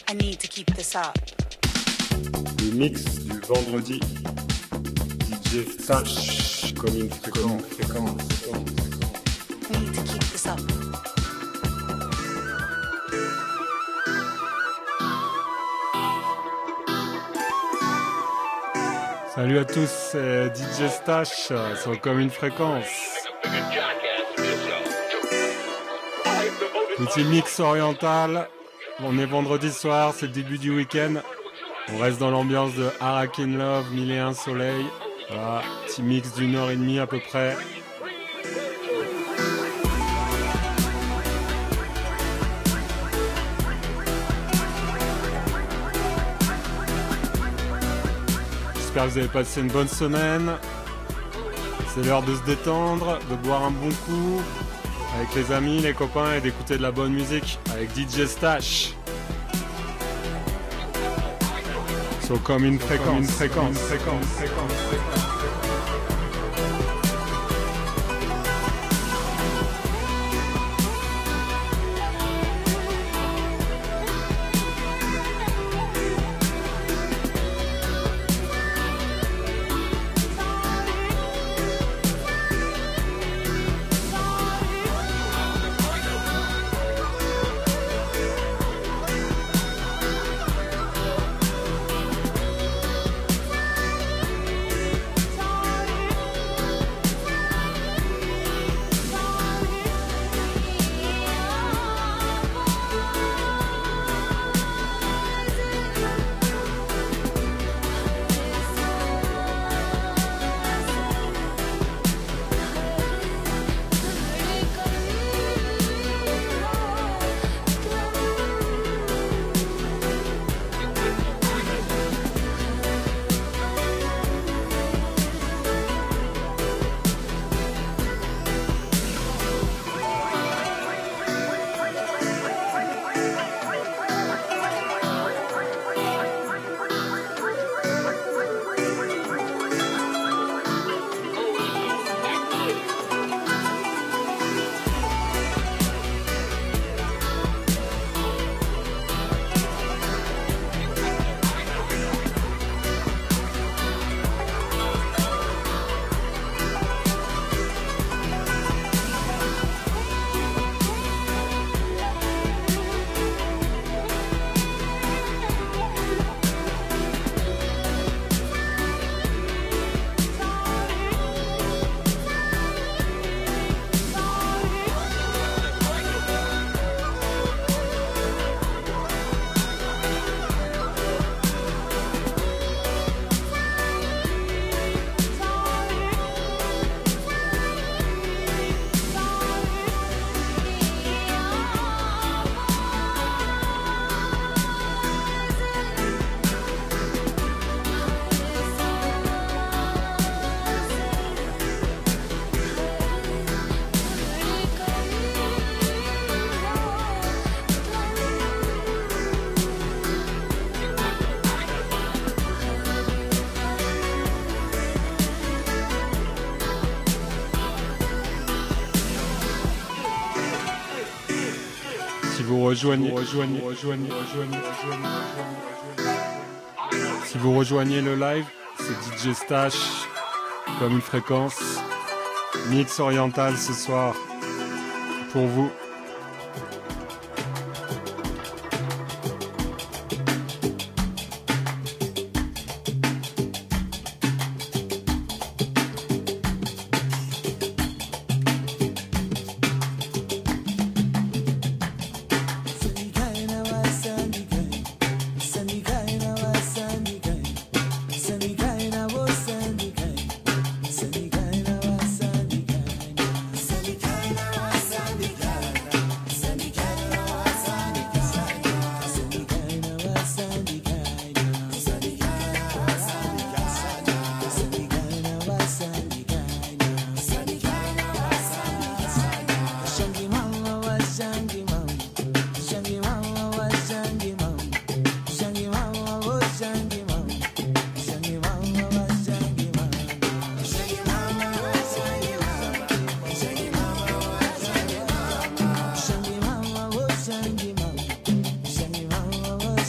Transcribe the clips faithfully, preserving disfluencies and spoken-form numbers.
I need to keep this up. Le mix du vendredi, D J Stash, comme une fréquence, fréquence, fréquence. I need to keep this up. Salut à tous, c'est D J Stash sur Comme une fréquence. Petit mix oriental. On est vendredi soir, c'est le début du week-end. On reste dans l'ambiance de Harakin Love, Mille et un Soleil. Voilà, petit mix d'une heure et demie à peu près. J'espère que vous avez passé une bonne semaine. C'est l'heure de se détendre, de boire un bon coup avec les amis, les copains et d'écouter de la bonne musique avec D J Stash. So comme une fréquence, comme une fréquence, fréquence, fréquence, fréquence. Vous rejoignez, vous rejoignez, vous rejoignez, vous rejoignez, vous rejoignez, vous rejoignez. Si vous rejoignez le live, c'est D J Stash, comme une fréquence, mix oriental ce soir, pour vous. Sandy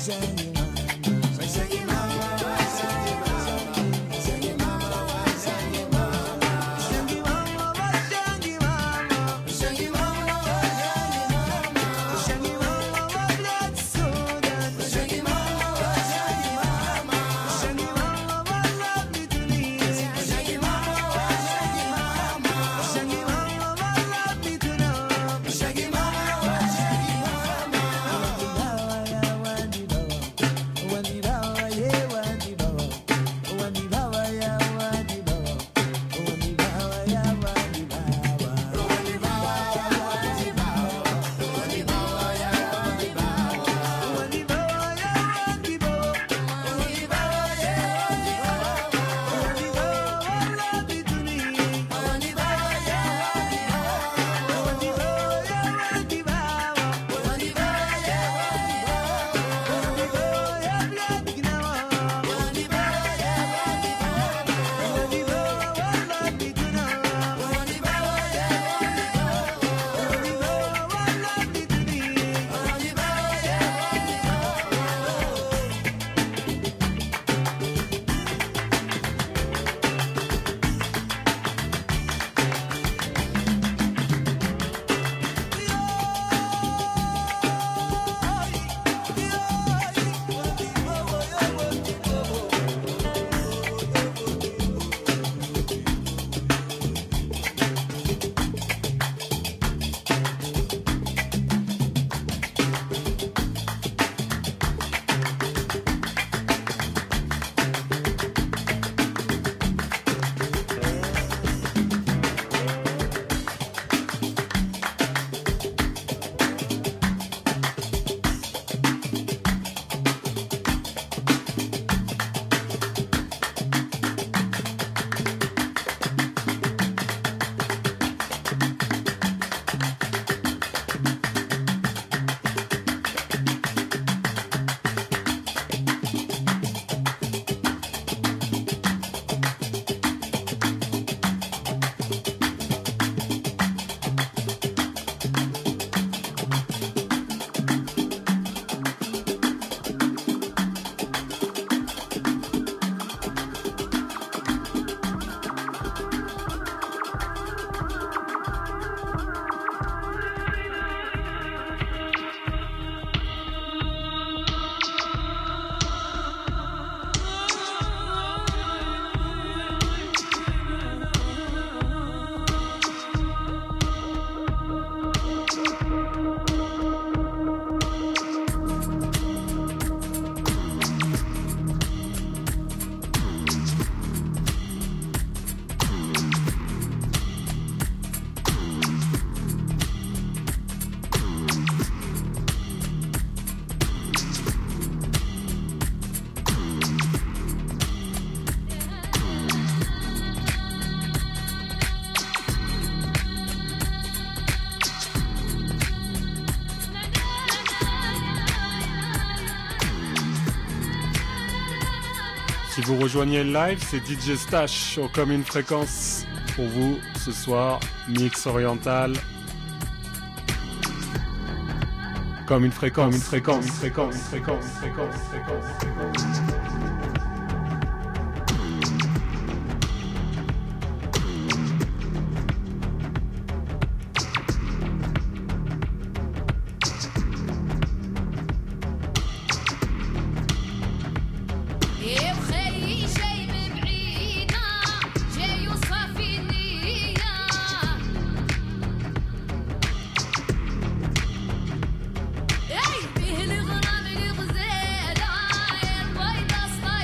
Si vous rejoignez le live, c'est D J Stash au Comme une fréquence pour vous ce soir, mix oriental. Comme une fréquence, une fréquence, une fréquence, une fréquence, une fréquence, une fréquence, une fréquence. Hey, be hilly, gonna be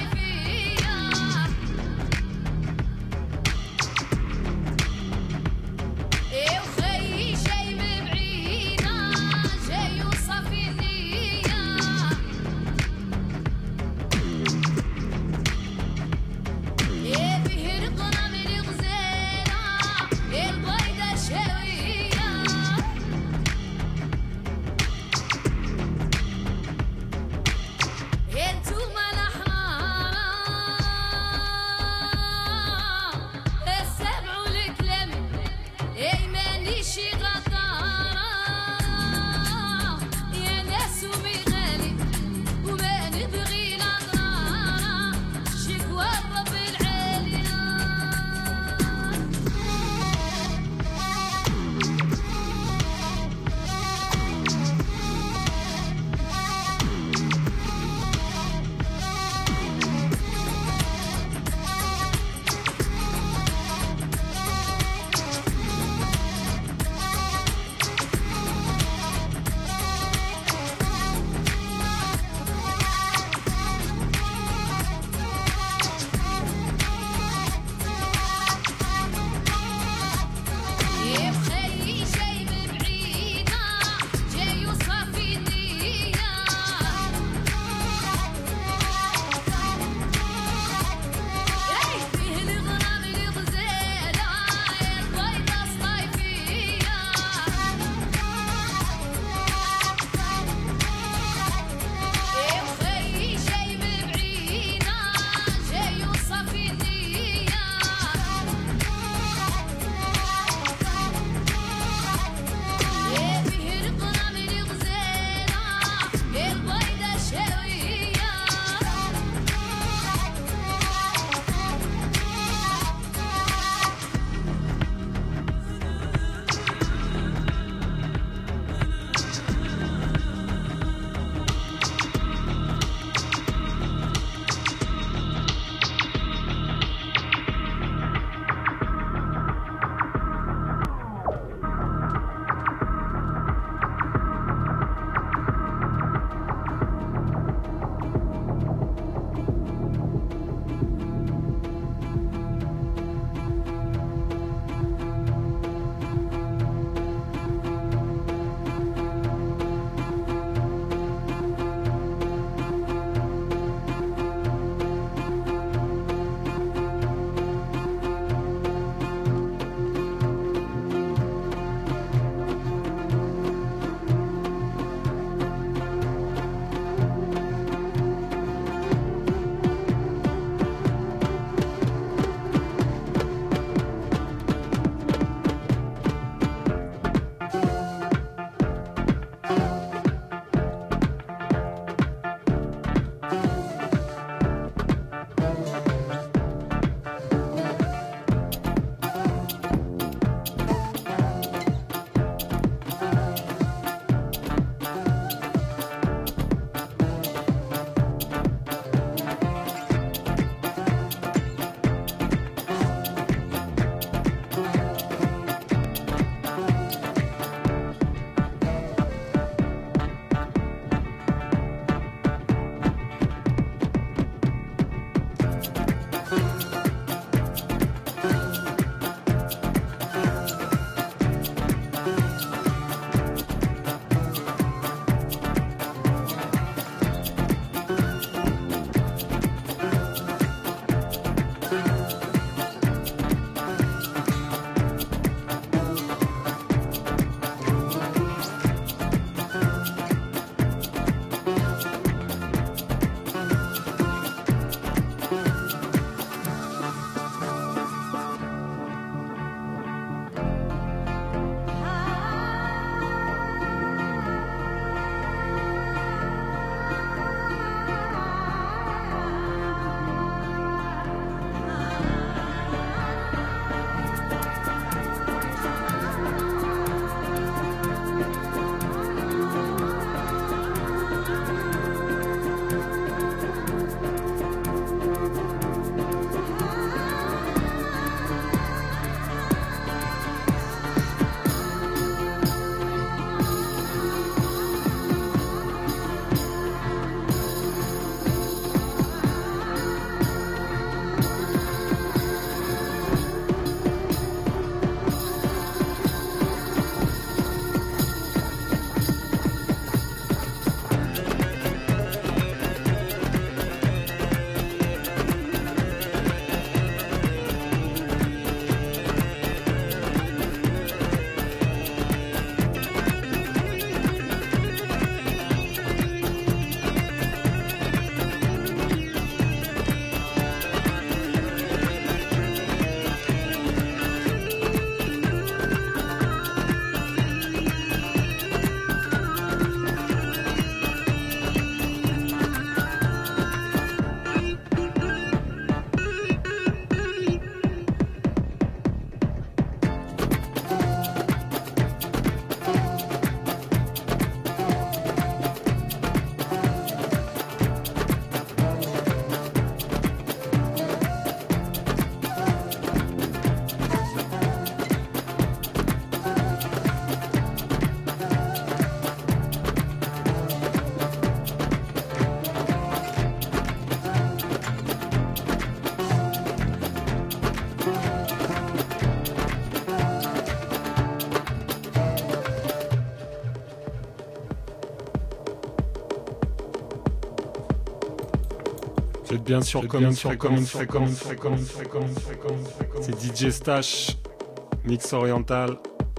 Vous êtes bien sûr comme une fréquence, fréquence, fréquence, fréquence, fréquence, fréquence. C'est D J Stash, mix oriental.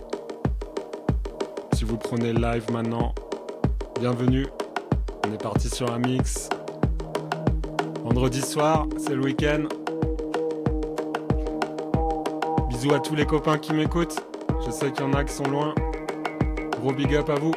Si vous prenez le live maintenant, bienvenue. On est parti sur un mix. Vendredi soir, c'est le week-end. Bisous à tous les copains qui m'écoutent. Je sais qu'il y en a qui sont loin. Gros big up à vous.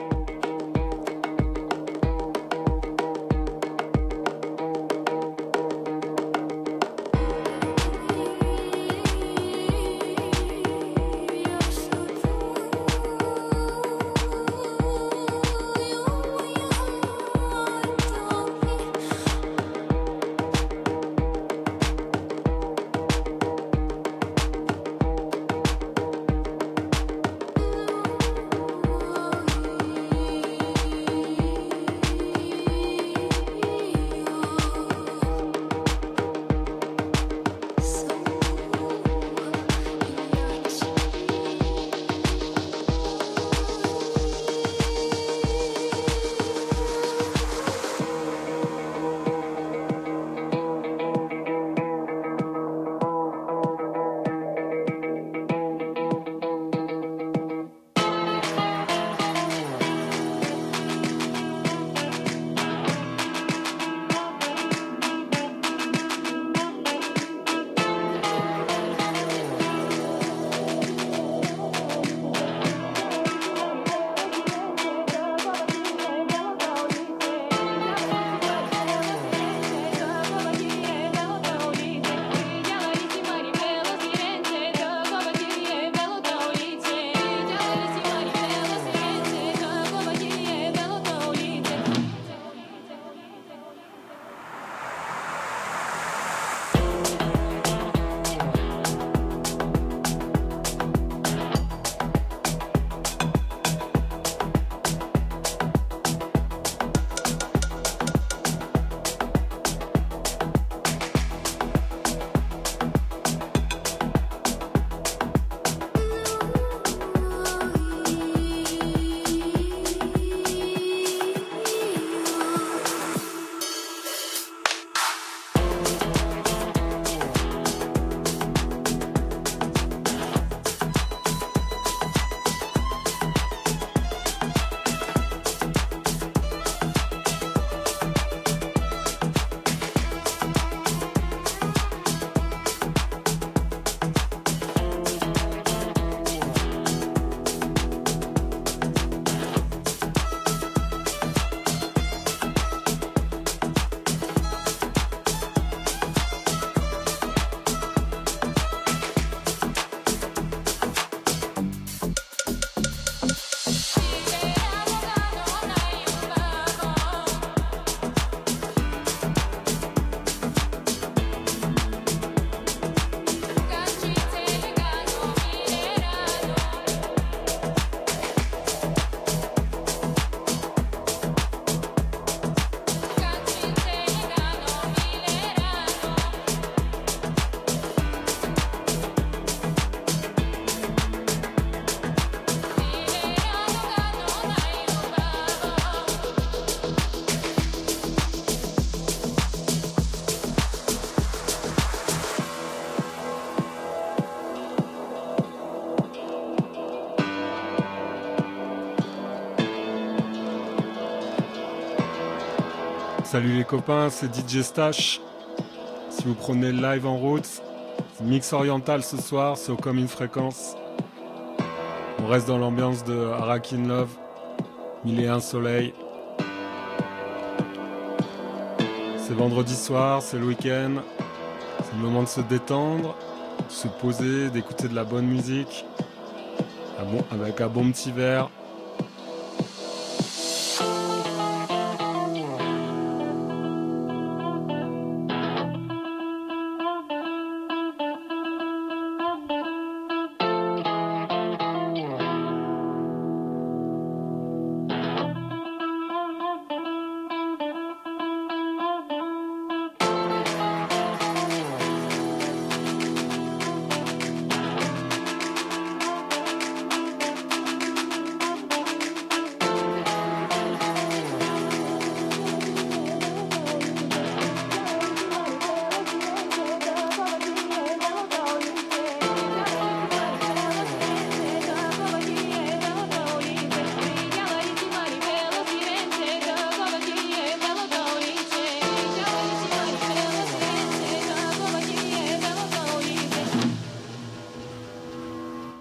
Salut les copains, c'est D J Stash. Si vous prenez le live en route, mix oriental ce soir, c'est au comme une fréquence. On reste dans l'ambiance de Arakin Love, Mille et un soleil. C'est vendredi soir, c'est le week-end. C'est le moment de se détendre, de se poser, d'écouter de la bonne musique. Ah bon, avec un bon petit verre.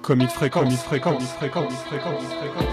Comme une fréquence, comme une fréquence, une fréquence, une fréquence, une fréquence.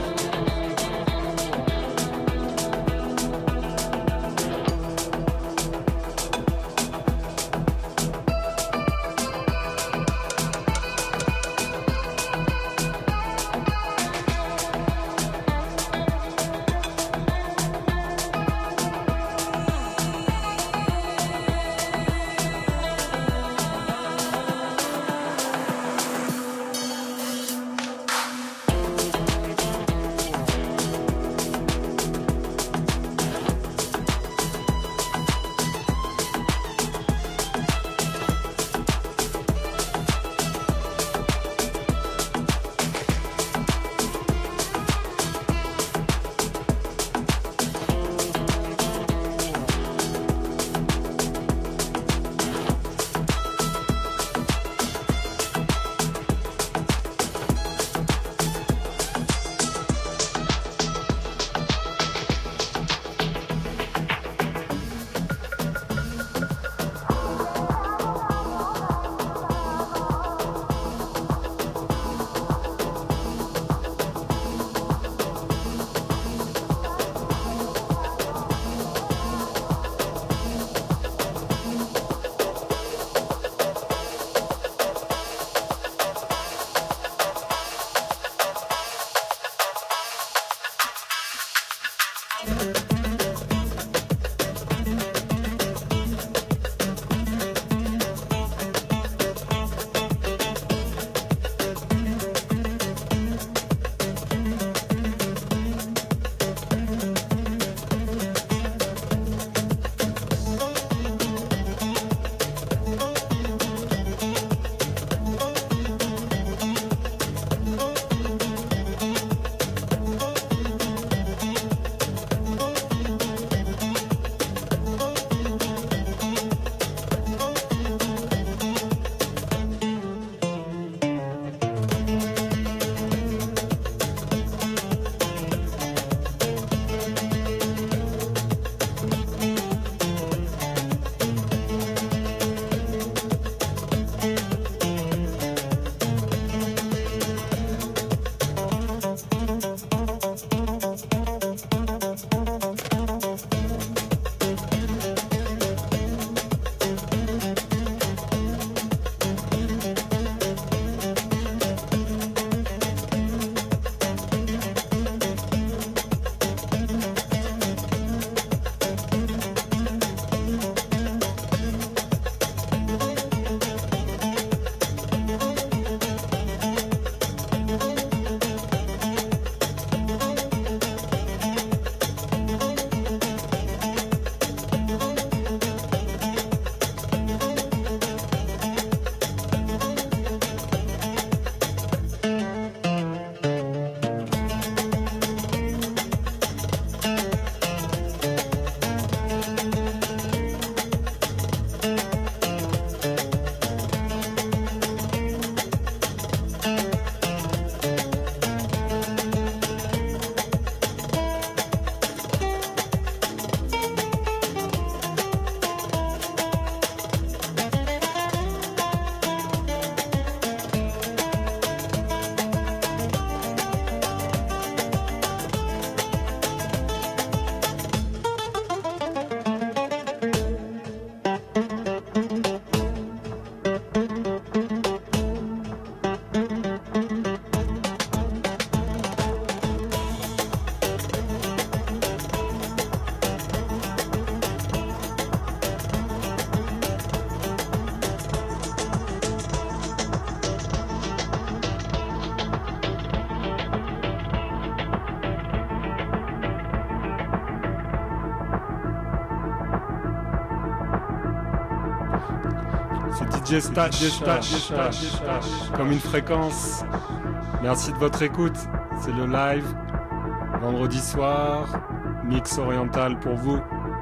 D J Stash, D J Stash, D J Stash, D J Stash, comme une fréquence. Merci de votre écoute. C'est le live, vendredi soir, mix oriental pour vous.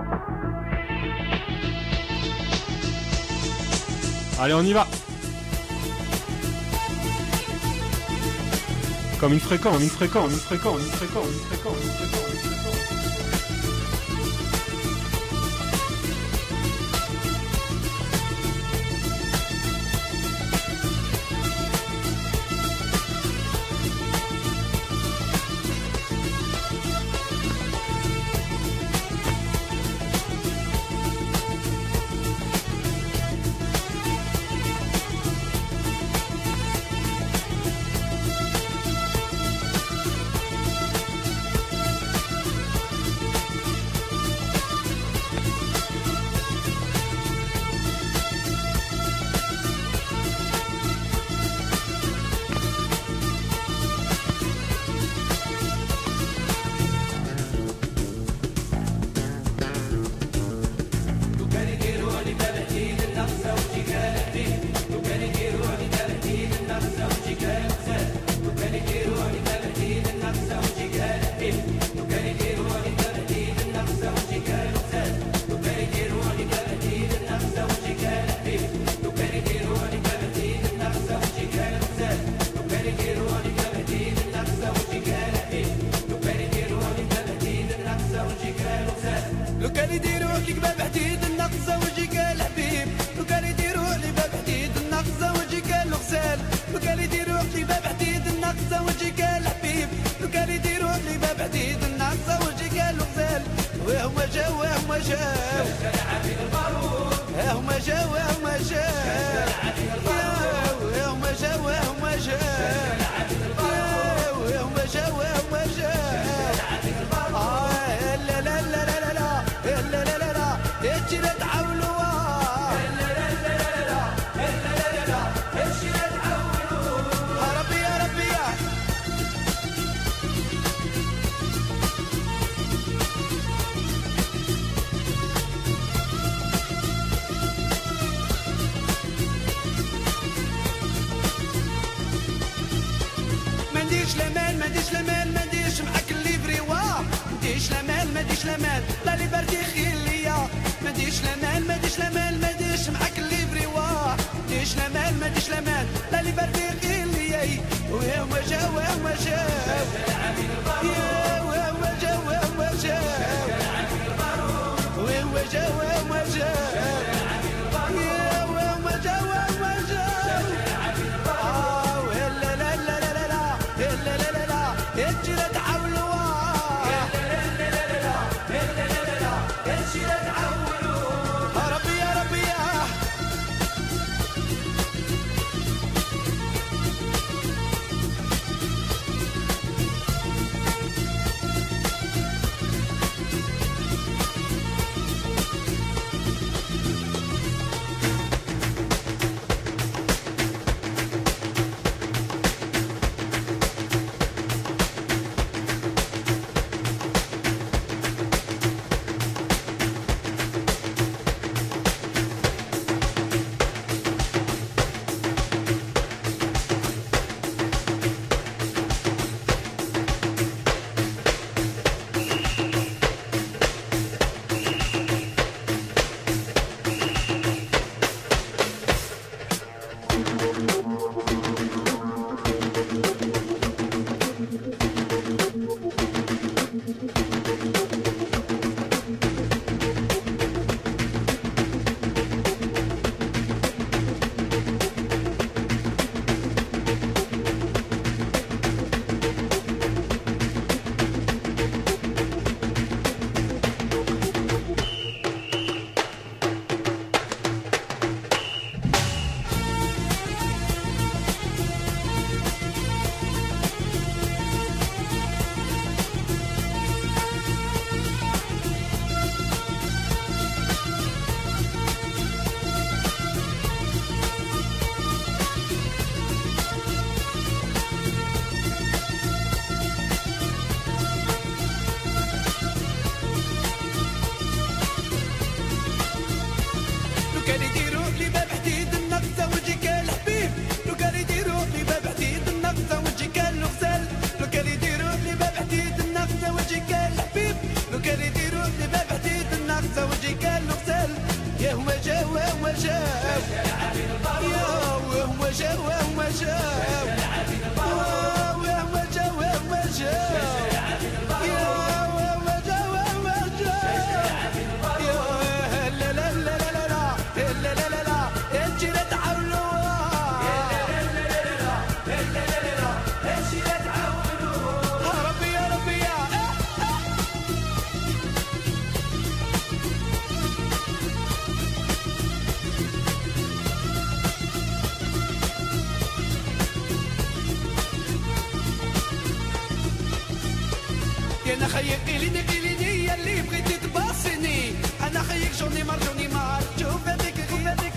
Allez, on y va. Comme une fréquence, comme une fréquence, une fréquence, une fréquence, une fréquence, une fréquence. يديروا لك باب حديد النقزة وجهك الحبيب لو كان يديروا لي باب حديد النقزة وجهك الغزال لو كان يديروا لي باب حديد النقزة وجهك الحبيب لو كان يديروا لي باب حديد النقزة وجهك الغزال وهم جاو وهم جاو هم جاو وهم جاو هم جاو وهم جاو وهم جاو وهم جاو لا لا لا لا لا لا لا لا لا اجي نتعاونوا لا لا لا لا لا لا لا لا اجي نتعاونوا يا ربي يا ربي يا منديش لمان منديش لمان منديش معاك الليفري واه منديش لمان منديش لمان لا لي بردي خير ليا منديش لمان منديش لمان منديش معاك الليفري واه منديش لمان منديش لمان لا لي بردي خير ليا وهم جاو وهم جاو يا وهم جاو وهم جاو وهم جاو وهم جاو يا وهم جاو وهم جاو لا لا لا لا لا لا لا لا لا لا اجي نتعاونوا لا لا لا لا لا لا لا لا اجي نتعاونوا يا ربي يا ربي يا لو كان يديروا لي باب حديد النقزة وجهك الحبيب لو كان يديروا لي باب حديد النقزة وجهك الغزال لو كان يديروا لي باب حديد النقزة وجهك الحبيب لو كان يديروا لي باب حديد النقزة وجهك الغزال يا هما جاو وهما جاو يا وهما جاو وهما جاو وهما جاو وهما جاو يا وهما جاو وهما جاو يا لا لا لا لا لا لا لا لا لا اجي نتعاونوا لا لا لا لا لا لا لا اجي نتعاونوا يا ربي يا ربي يا يا انا خيك قيليني قيليني يا اللي بغيتي تباصيني انا خيك جوني مار جوني مار شوف هذيك شوف هذيك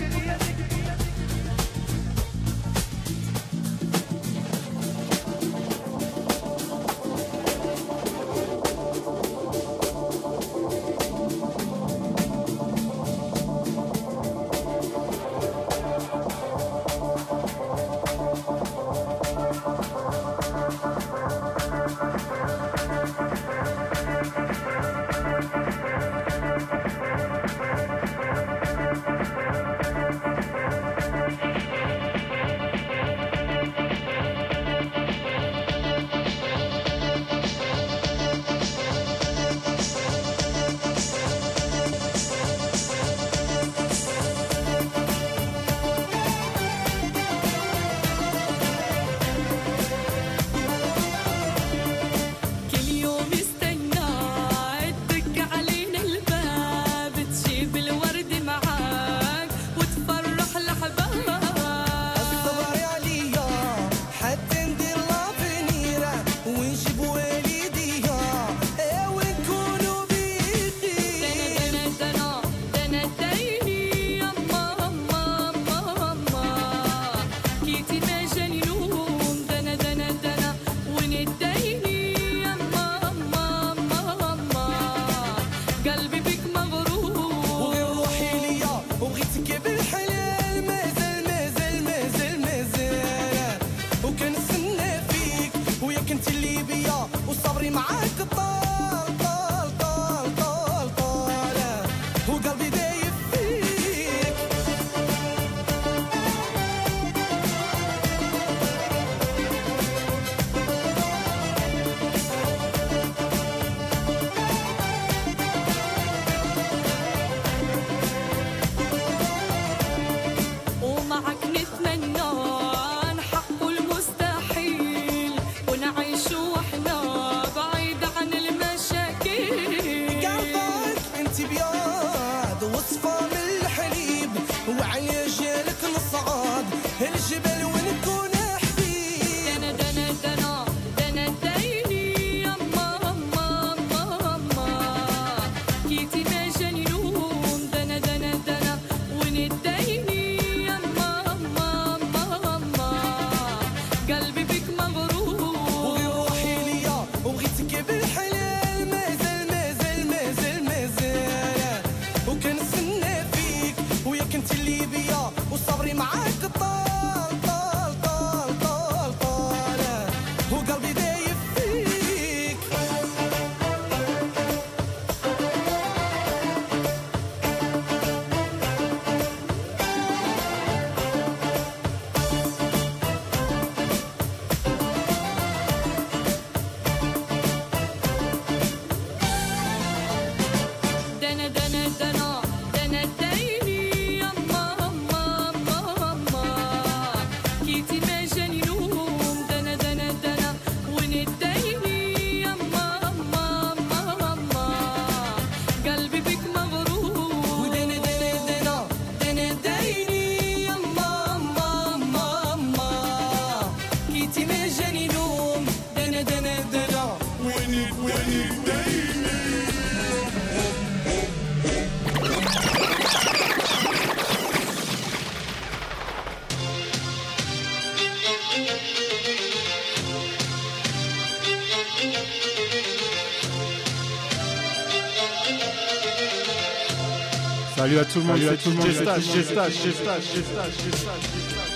Salut à tout le monde, salut à tout le monde, Gestage, Gestage, Gestage, Gestage, Gestage.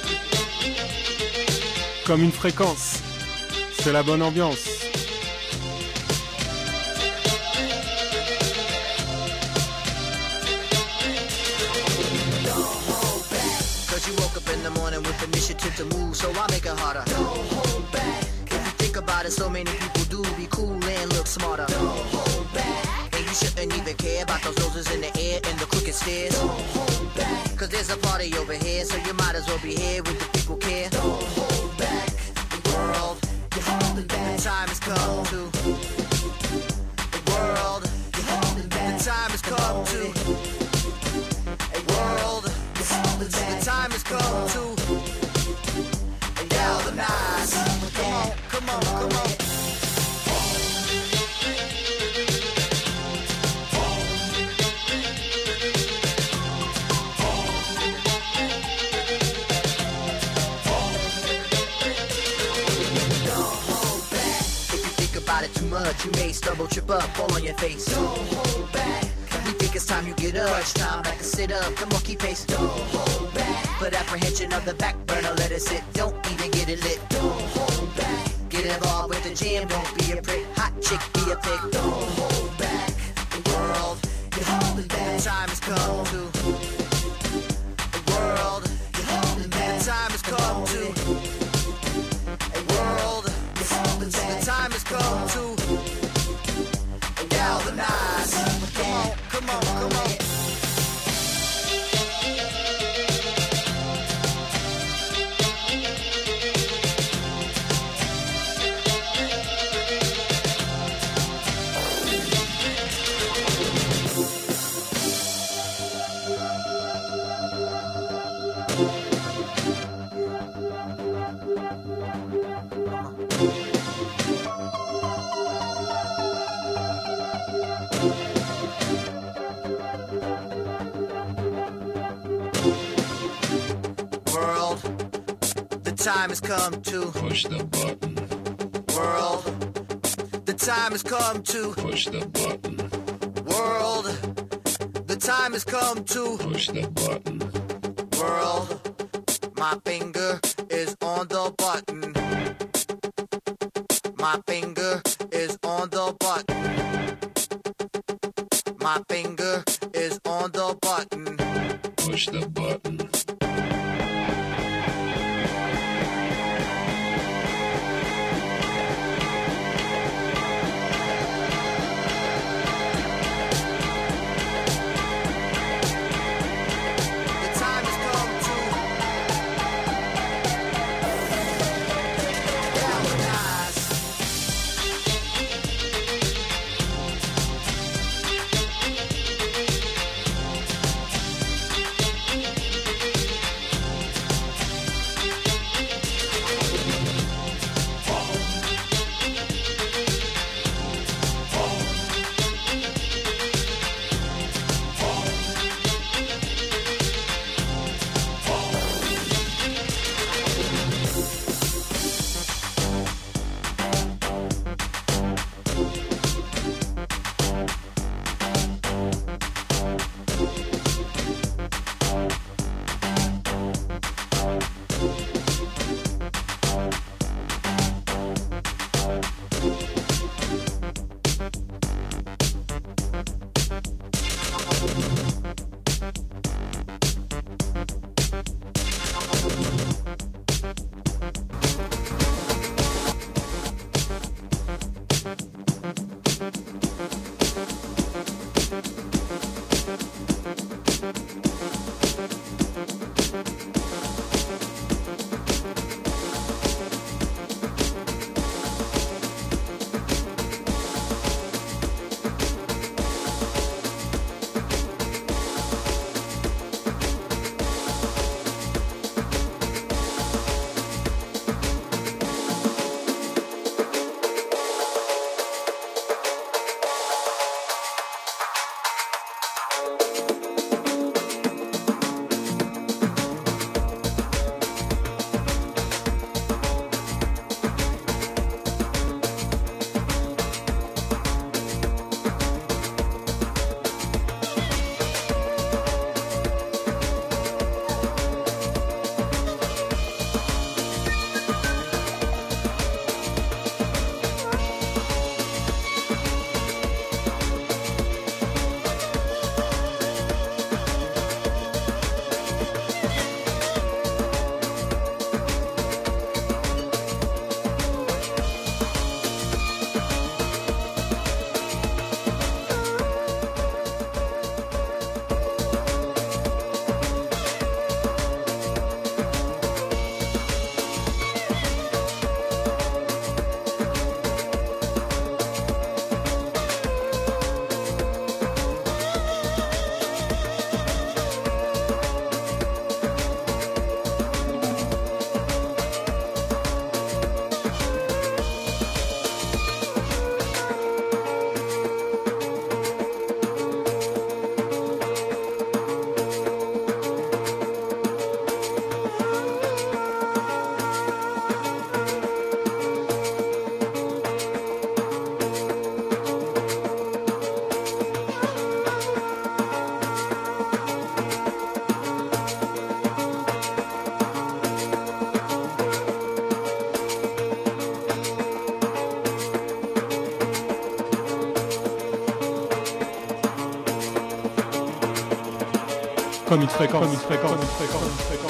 Comme une fréquence, c'est la bonne ambiance. Cause you woke up in the morning with initiative to move, so I make it harder. Don't hold back. If you think about it, so many people do be cool and look smarter. Don't hold back. And you shouldn't even care about those roses in the air and the crooked stairs. Don't hold back. Cause there's a party over here, so you might as well be here with the people care. Don't hold back. The world, you're holding back. The time has come to. The world, you're holding back. The time has come to. A world, you're holding back. The time has come to. Galvanize. Come on, come on, come on. Too much, you may stumble, trip up, fall on your face. Don't hold back. We think it's time you get up. Crunch time, back and sit up, come on, keep pace. Don't hold back. Put apprehension on the back burner, let it sit. Don't even get it lit. Don't hold back. Get involved with the jam, don't be a prick. Hot chick, be a pig. Don't hold back. The world, you're holding back. The time has come to. The world, you're holding back. The time has come to. A world. The time has come to galvanize. Come on, come on, come on. Time has come to push the button. World, the time has come to push the button. World, the time has come to push the button. World, my finger is on the button. My finger is on the button. My finger is on the button. Push the button. comme une fréquence, comme une fréquence, comme une fréquence, comme une fréquence.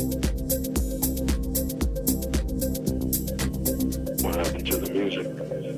What happened to the music?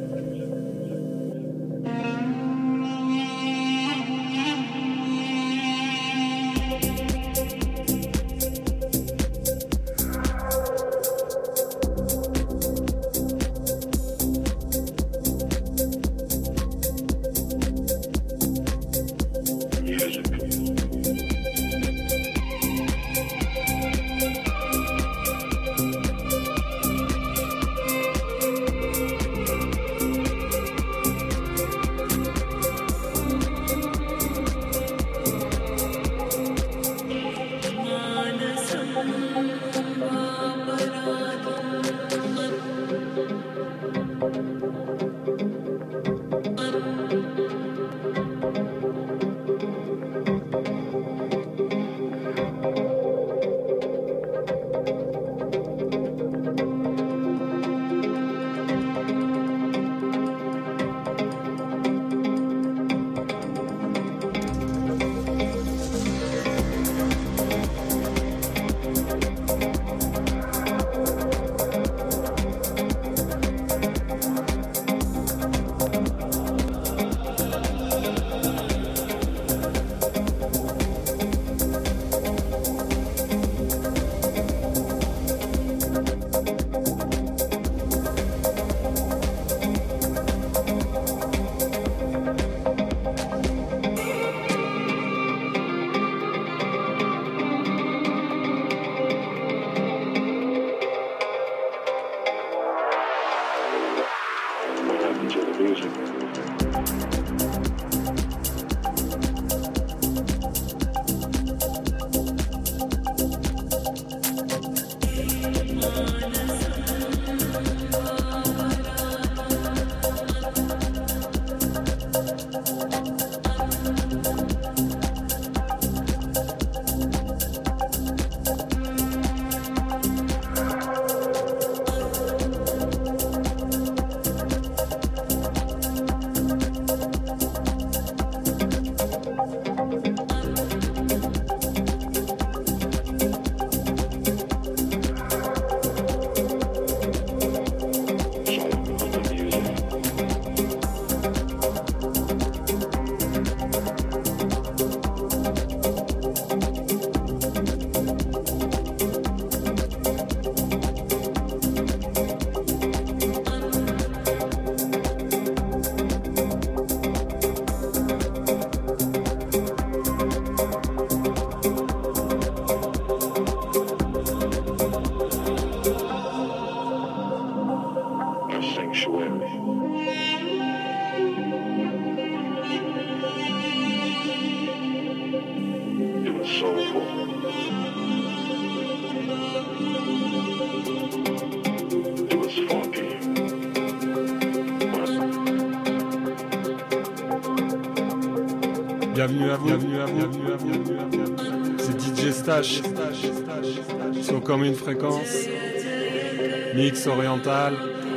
Bienvenue à vous, bienvenue à vous, bienvenue à vous, bienvenue à vous. C'est D J Stash sur Comme une fréquence. Mix oriental.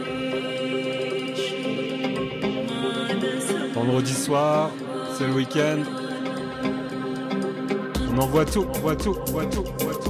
Vendredi soir, c'est le week-end. On envoie tout, on voit tout, on voit tout, on voit tout.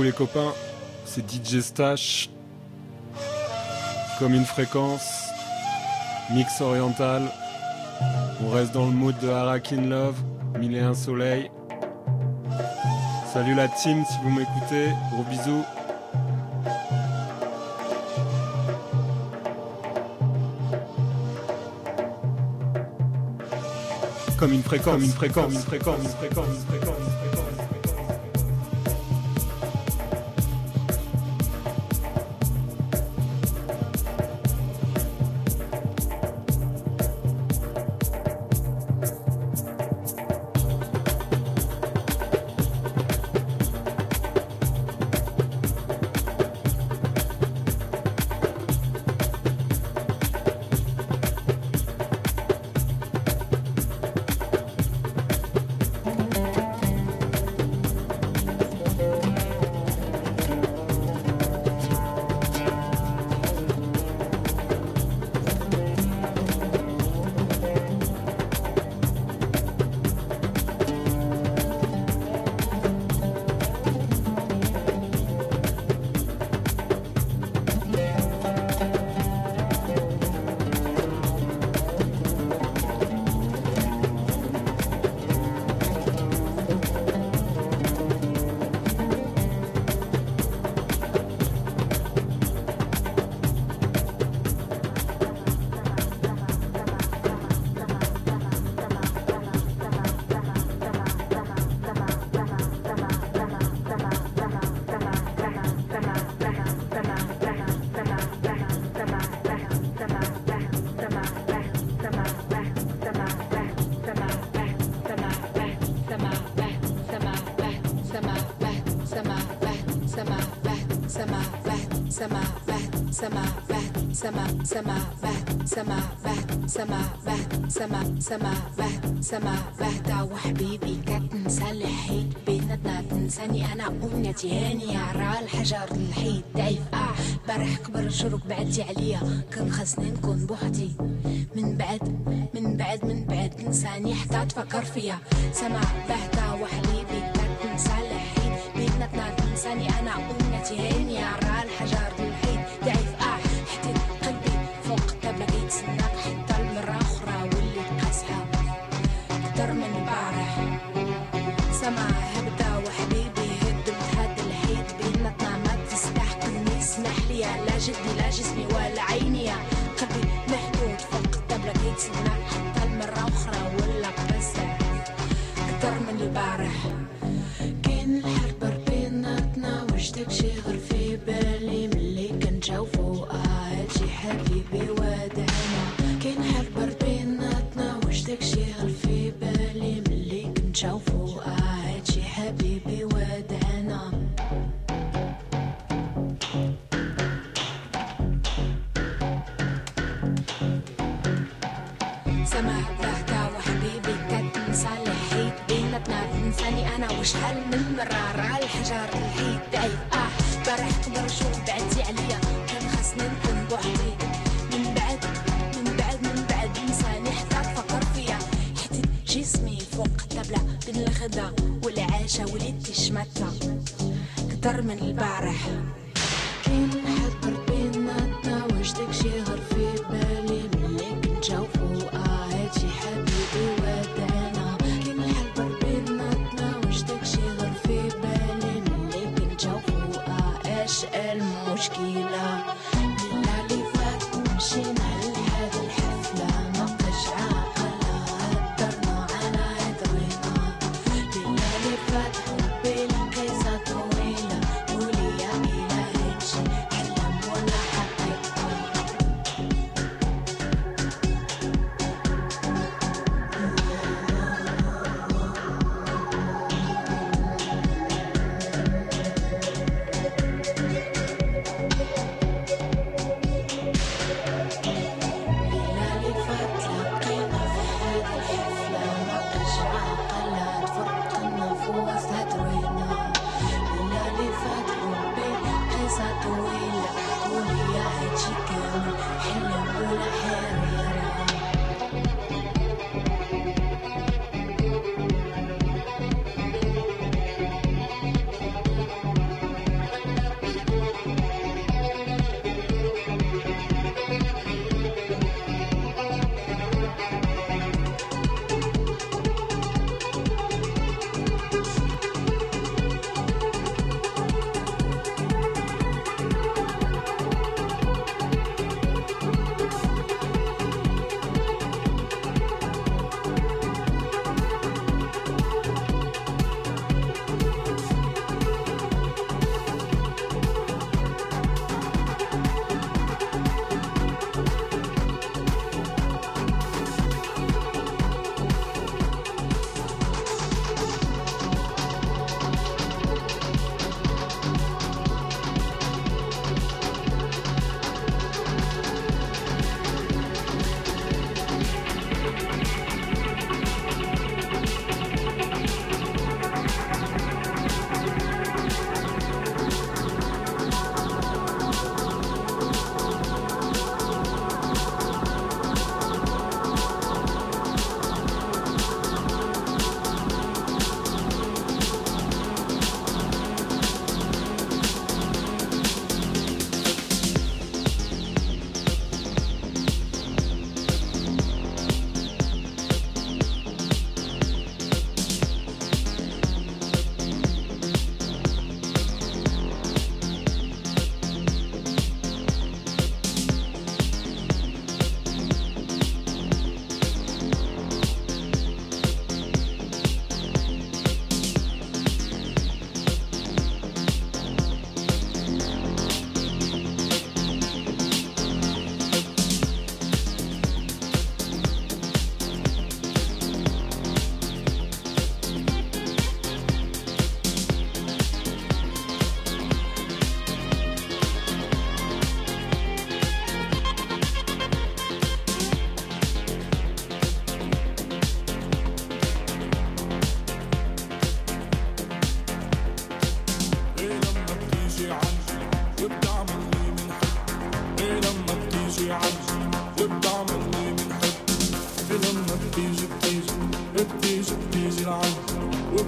les copains, c'est D J Stash, comme une fréquence, mix oriental. On reste dans le mood de Harakin Love, Mille et un soleil. Salut la team si vous m'écoutez, gros bisous. Comme une fréquence, comme une fréquence, comme une fréquence, une fréquence, une fréquence, une fréquence. سما بهدى وحبيبي كتنسى الحيط بيناتنا تنساني انا امنيتي هانية راه الحجر الحيط ضعيف اه برح كبر شروق بعدتي عليا كان خاصني نكون بوحدي من بعد من بعد من بعد تنساني حتى تفكر فيا سما بهدى وحبيبي كتنسى الحيط بيناتنا تنساني انا امنيتي هانية راه الحجر الحيط ضعيف اه حطيت قلبي فوق الطابلة كيتسناك حتى المرة اخرى وليت قاسحة اكتر من البارح سما هبدا وحبيبي هدمت هاد الحيط بيناتنا ما تستحقني اسمح ليا لا جدي لا جسمي ولا عيني قلبي محدود فوق الطابلة كيتسناك حتى المرة اخرى ولا قاسح اكتر من البارح كاين الحرب بيناتنا واش داكشي غير في بالي ملي كنشوفو اه هادشي حبيبي ودعنا كاين حرب بيناتنا واش داكشي غير في بالي ملي كنشوفو اه هادشي حبيبي ودعنا سما بهدى وحبيبي كتنسى الحيط بيناتنا تنساني انا وشحال من مرة راه الحجر الحيط ضعيف اه برح كبر شو بعدتي عليا كان خاصني نكون بوحدي من بعد من بعد من بعد نساني حتى تفكر فيا حطيت جسمي فوق الطابلة بين الغدا والعشاء وليت شماتة كتر من البارح كاين حبر بيناتنا واش داكشي غير في بالي ملي كنشوفو اه هادشي حبيبي ودعنا كاين الحبر بيناتنا واش داكشي غير في بالي ملي كنشوفو اه اش المشكلة الليلة اللي فات مشينا لهاد الحفلة ما بقاش عاقلة هدرنا على هدرينا الليلة اللي فات حبي القصة طويلة قولي يا إلى هادشي حلم ولا حقيقة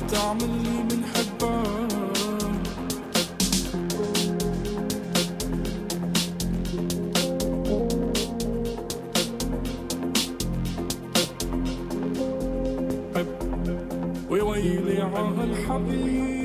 تعملني من حبك ويويلي على الحبيب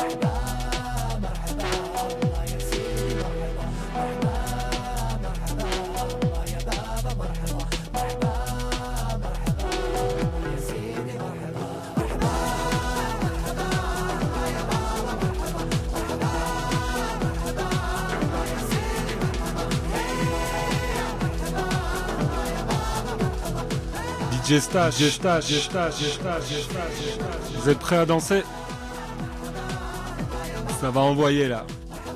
D J Stash, D J Stash, D J Stash, D J Stash, D J Stash. Vous êtes prêts à danser? Ça va envoyer là.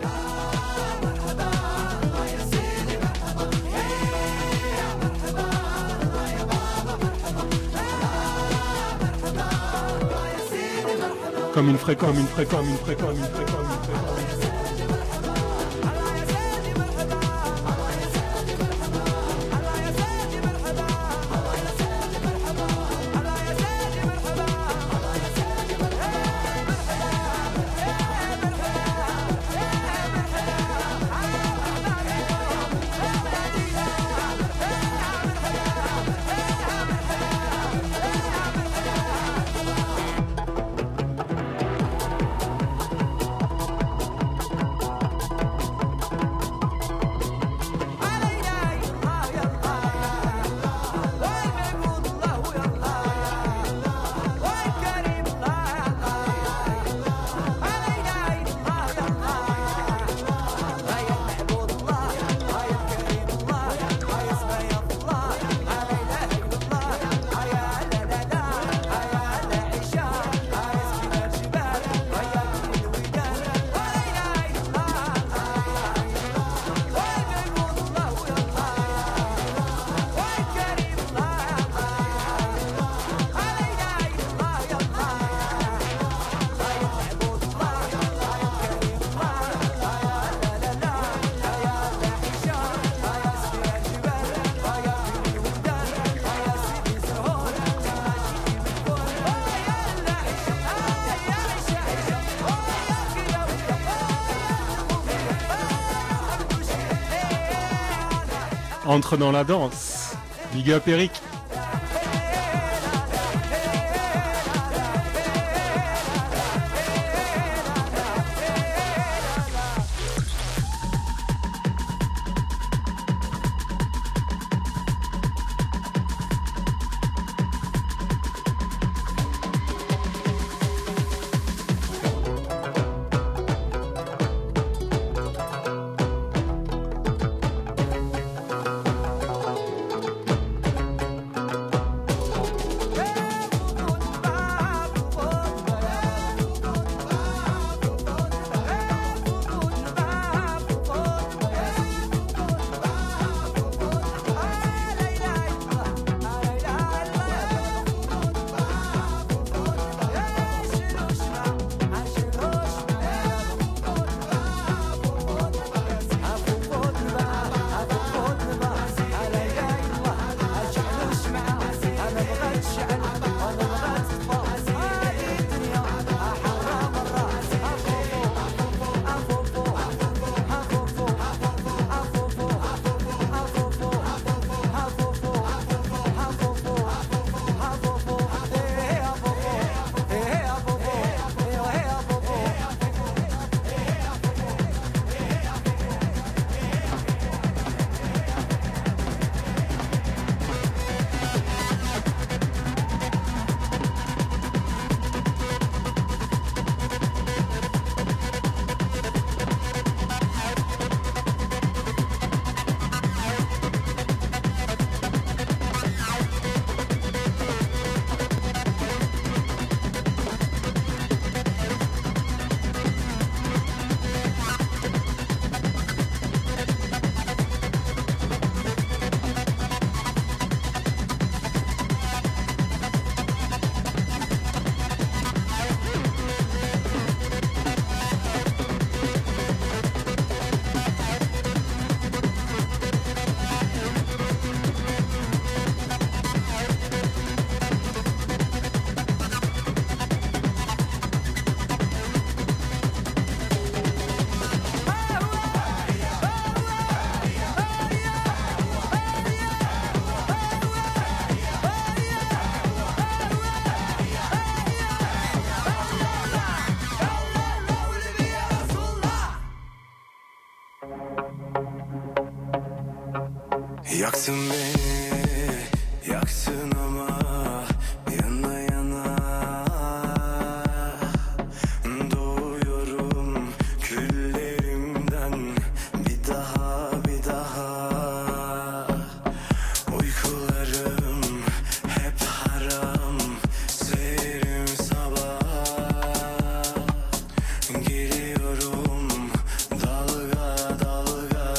Comme une fréquence, comme une fréquence, comme une fréquence, comme une fréquence, comme une fréquence. Entre dans la danse. Big up Eric. Yaktın beni, yaktın ama yana yana doğuyorum küllerimden bir daha bir daha. Uykularım hep haram, serim sabah geliyorum dalga dalga.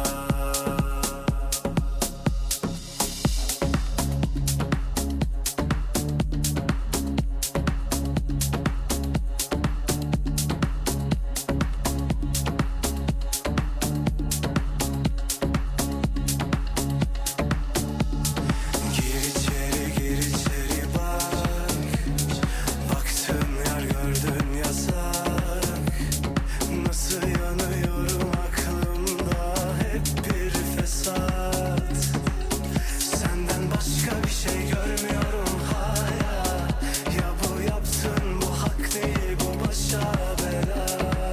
Gir içeri, gir içeri bak. Baktın yer gördün yasak. Nasıl yanıyorum aklımda hep bir fesat. Senden başka bir şey görmüyorum hala. Ya bu yaptın bu hak değil, bu başa bela.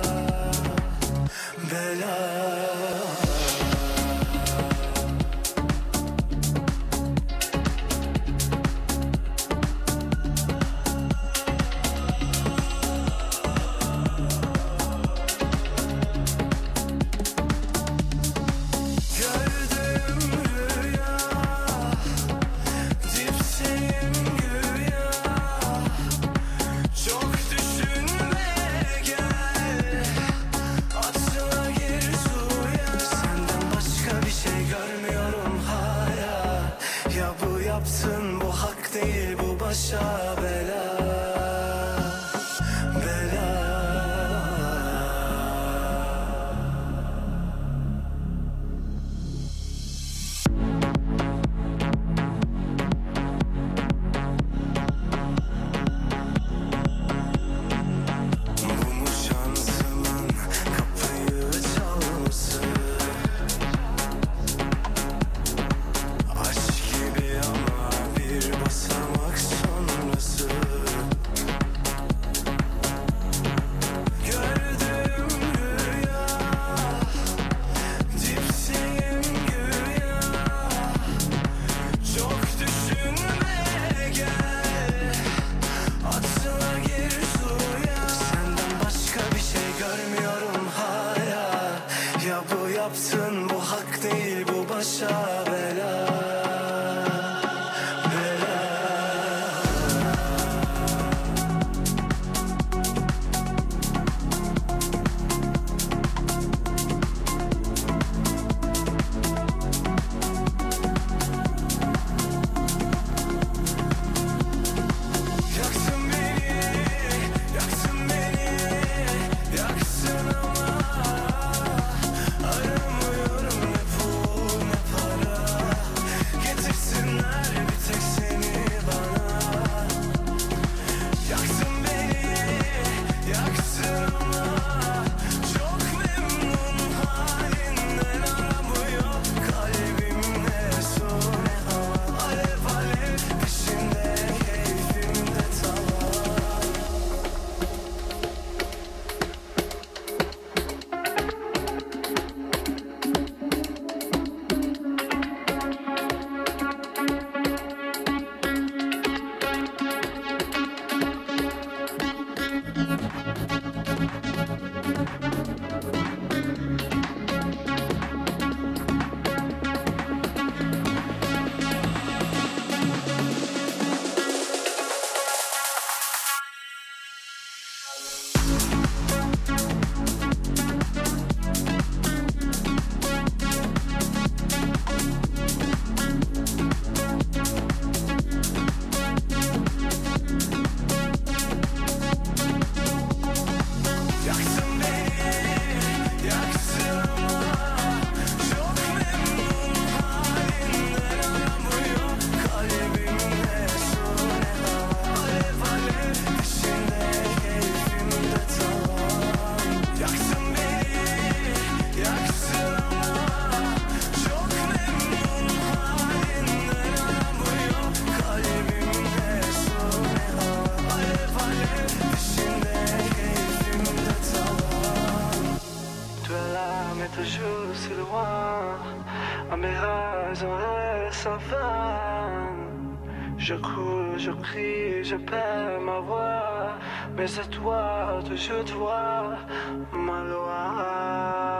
Bela. Gördüm rüya, dipsiyim güya. Çok düşünme gel, atla gir suya. Senden başka bir şey görmüyorum hala. Ya bu yaptın bu hak değil, bu başa bela. Bela. Bu mu şansımın kapıyı çalması? Aşk gibi ama bir basamak sonrası. soirée sans fin. Je cours, je crie, je perds ma voix. Mais c'est toi, toujours toi, ma loi.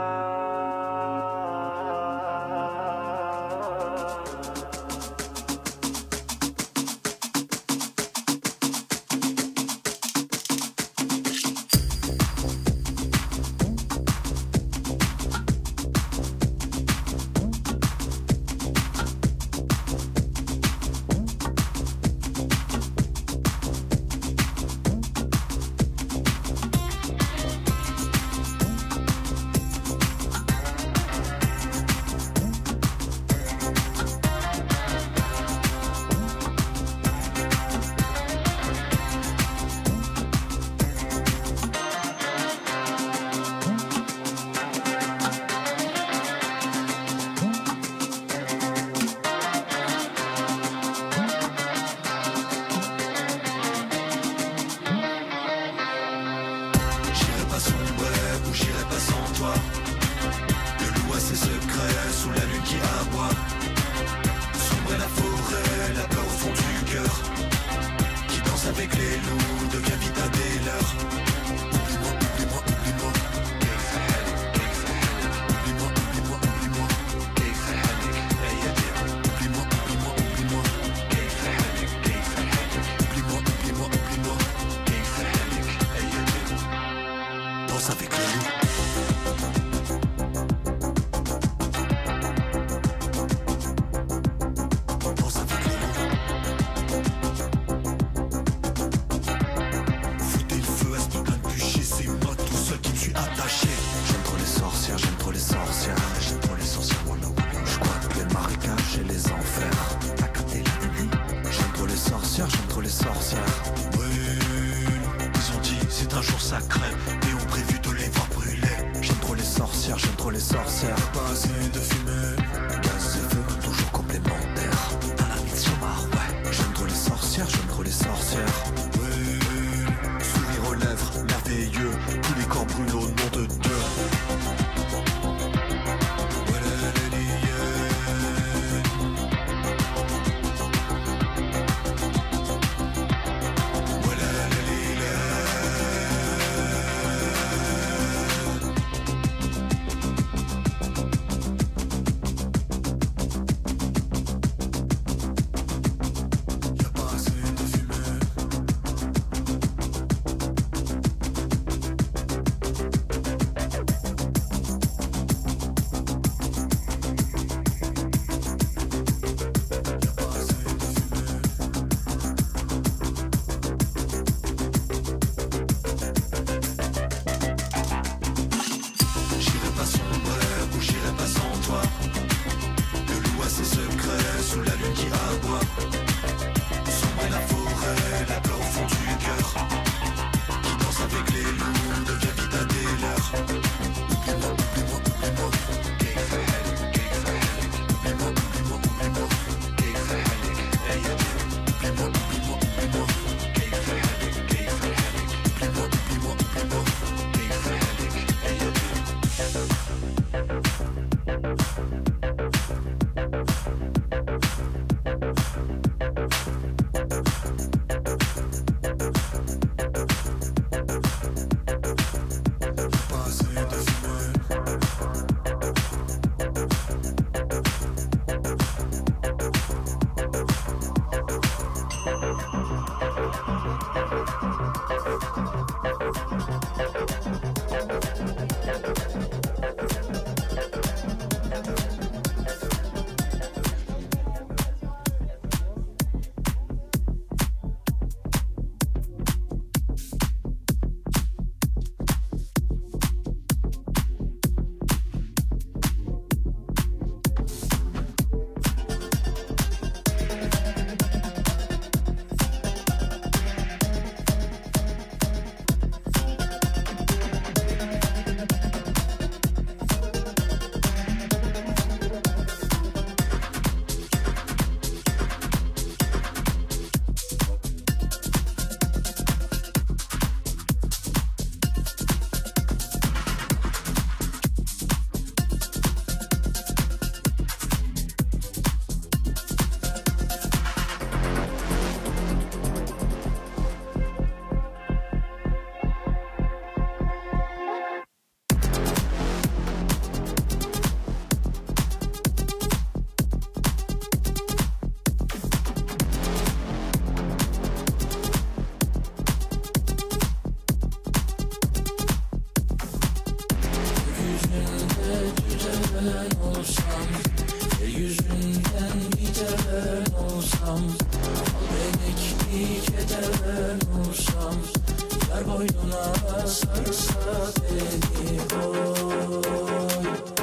olsam, al beni ki kederen olsam, yar boynuna sarsa beni oy.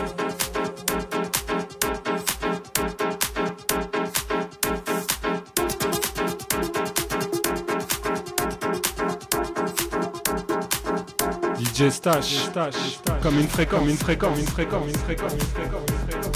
D J Stash, Stash, comme une fréquence, une fréquence, une fréquence, une fréquence, une fréquence, une fréquence.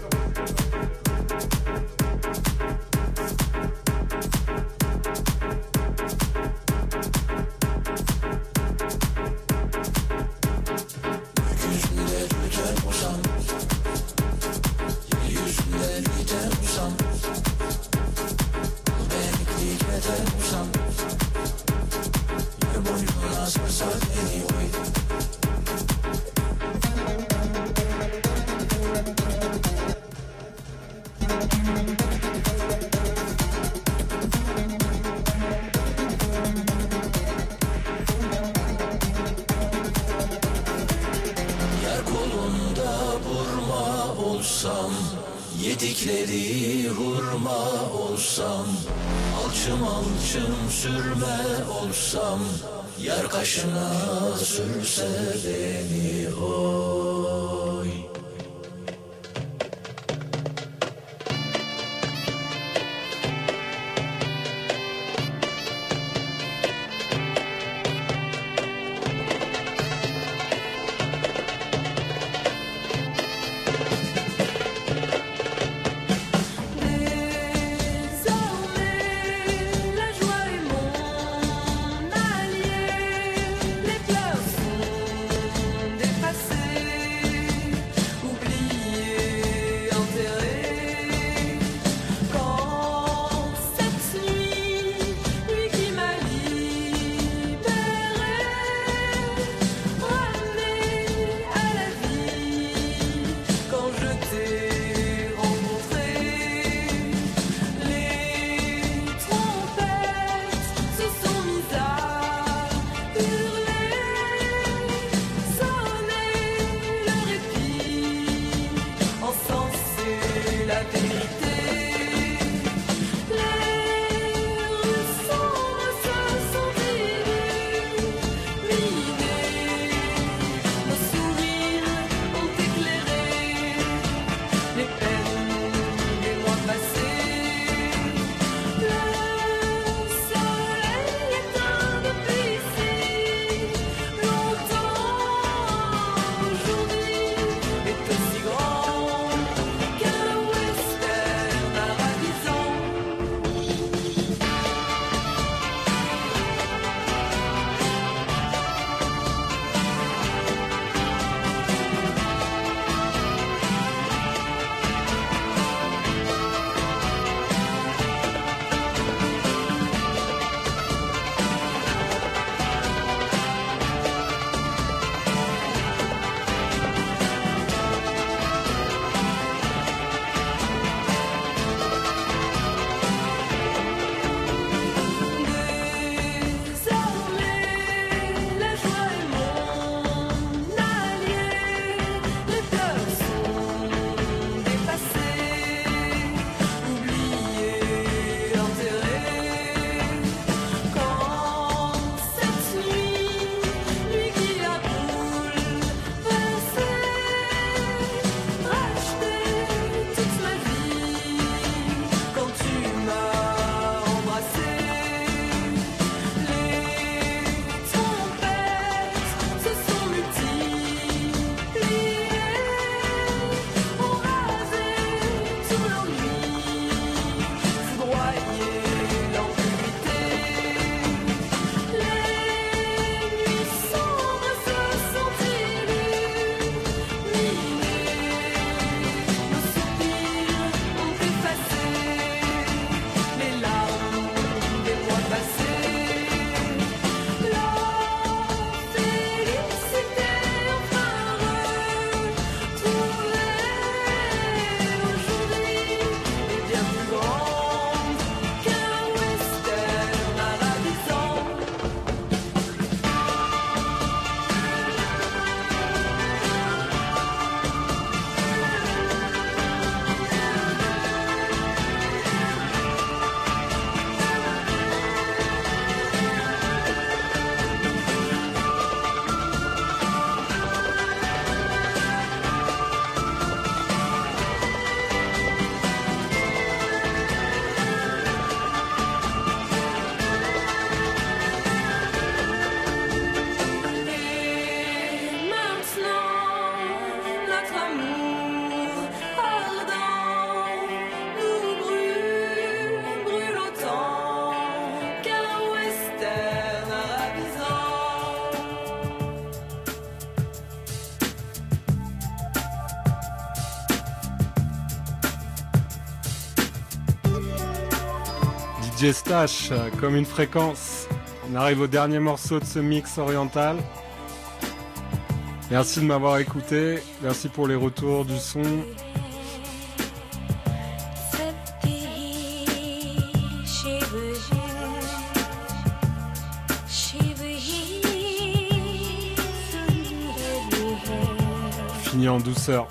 Yedikleri hurma olsam, alçım alçım sürme olsam, yar kaşına sürse beni oy. D J Stash, comme une fréquence. On arrive au dernier morceau de ce mix oriental. Merci de m'avoir écouté. Merci pour les retours du son. Fini en douceur.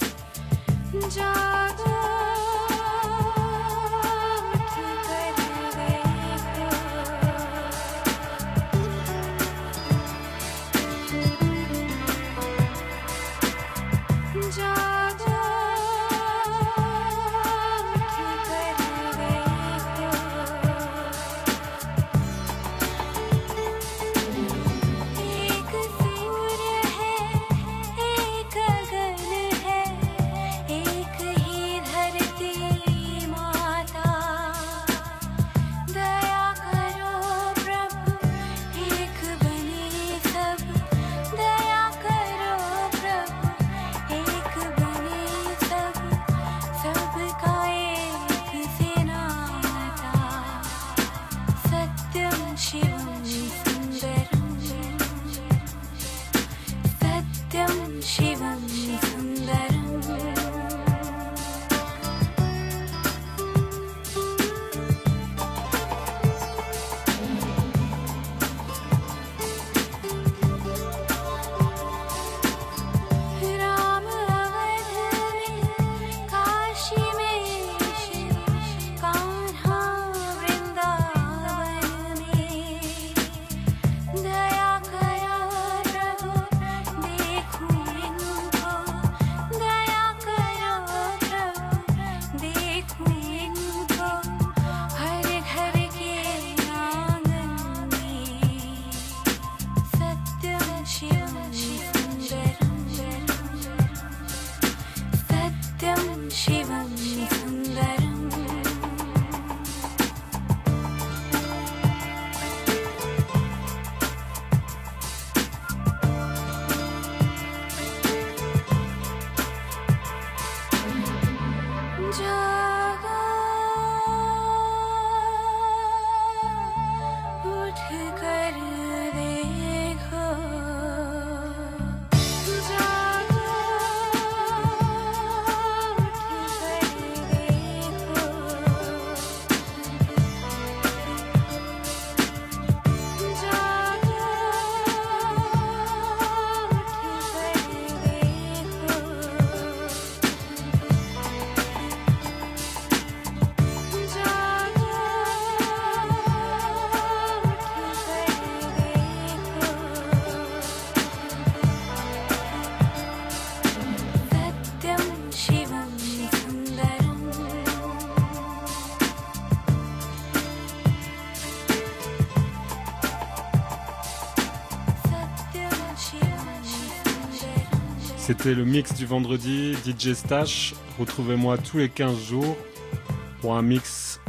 C'était le mix du vendredi, D J Stash. Retrouvez-moi tous les quinze jours pour un mix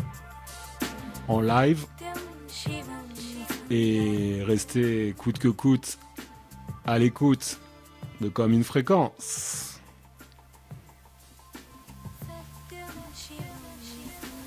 en live. Et restez coûte que coûte à l'écoute de Comme une fréquence.